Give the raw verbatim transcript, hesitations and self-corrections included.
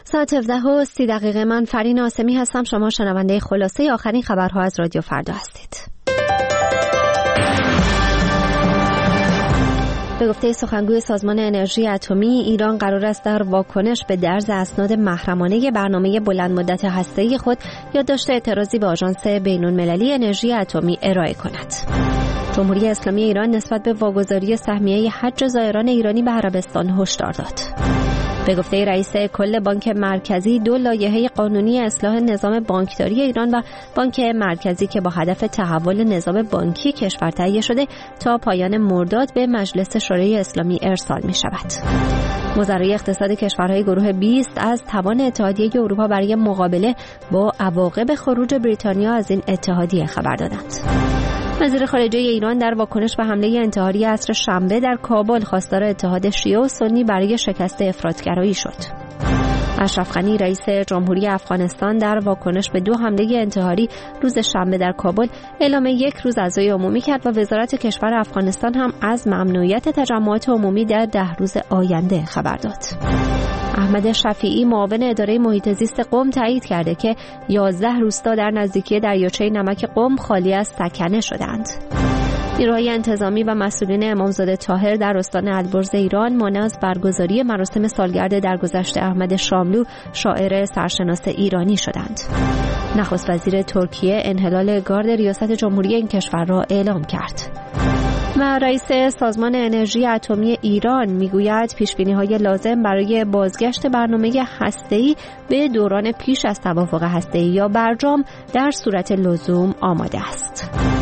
ساعت هفده و سی دقیقه. من فرین آسمی هستم. شما شنونده خلاصه آخرین خبرها از رادیو فردا هستید. به گفته سخنگوی سازمان انرژی اتمی، ایران قرار است در واکنش به درز اسناد محرمانه برنامه بلند مدت هسته‌ای خود یادداشت اعتراضی به آژانس بین‌المللی انرژی اتمی ارائه کند. جمهوری اسلامی ایران نسبت به واگذاری سهمیه حج زائران ایرانی به عربستان هشدار داد. به گفته رئیس کل بانک مرکزی، دو لایحه قانونی اصلاح نظام بانکداری ایران و بانک مرکزی که با هدف تحول نظام بانکی کشور تهیه شده تا پایان مرداد به مجلس شورای اسلامی ارسال می شود. وزرای اقتصاد کشورهای گروه بیست از توان اتحادیه اروپا برای مقابله با عواقب خروج بریتانیا از این اتحادیه خبر دادند. وزیر خارجه ایران در واکنش به حمله انتحاری عصر شنبه در کابل خواستار اتحاد شیعه و سنی برای شکست افراطگرایی شد. اشرف غنی رئیس جمهوری افغانستان در واکنش به دو حمله انتحاری روز شنبه در کابل اعلام یک روز عزای عمومی کرد و وزارت کشور افغانستان هم از ممنوعیت تجمعات عمومی در ده روز آینده خبر داد. احمد شفیعی معاون اداره محیط زیست قم تایید کرده که یازده روستا در نزدیکی دریاچه نمک قم خالی از سکنه شدند. نیروهای انتظامی و مسئولین امامزاده طاهر در استان البرز ایران مانع از برگزاری مراسم سالگرد درگذشت احمد شاملو شاعر سرشناس ایرانی شدند. نخست وزیر ترکیه انحلال گارد ریاست جمهوری این کشور را اعلام کرد. و رئیس سازمان انرژی اتمی ایران میگوید پیشبینی‌های لازم برای بازگشت برنامه هسته‌ای به دوران پیش از توافق هسته‌ای یا برجام در صورت لزوم آماده است.